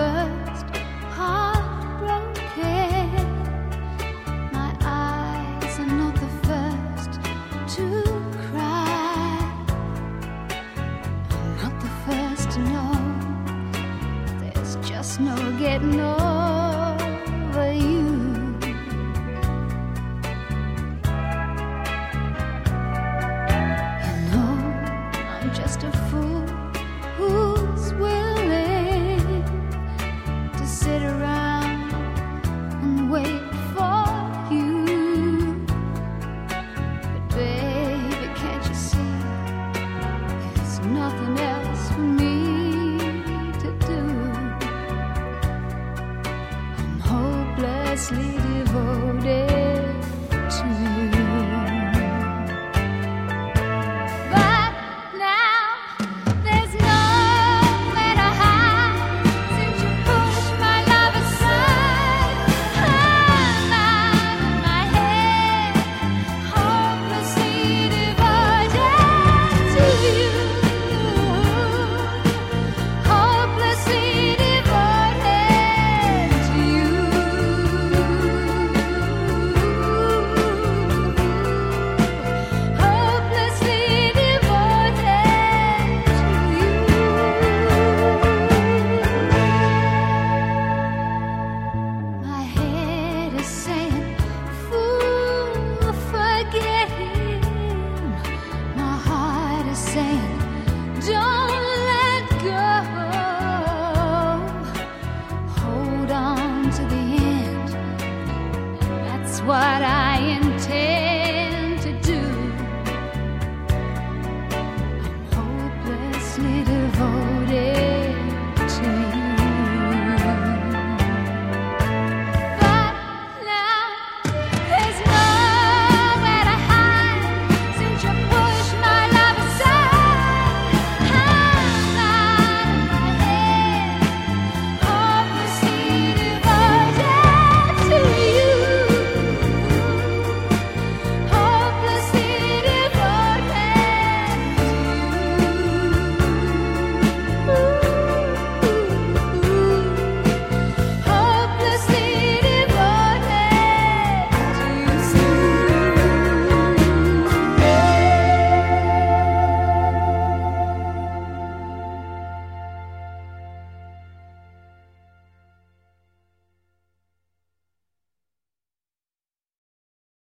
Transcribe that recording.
first heartbroken. My eyes are not the first to cry. I'm not the first to know. There's just no getting over you. You know, I'm just a fool who's willing to sit around and wait for you. But baby, can't you see, there's nothing else for me to do. I'm hopelessly devoted to you. But now there's nowhere to hide since you pushed my love aside. I'm out of my head, hopelessly devoted to you. Hopelessly devoted to you. Hopelessly devoted to you. My head is saying, fool, forget him. My heart is saying, don't let go. Hold on to the end. That's what I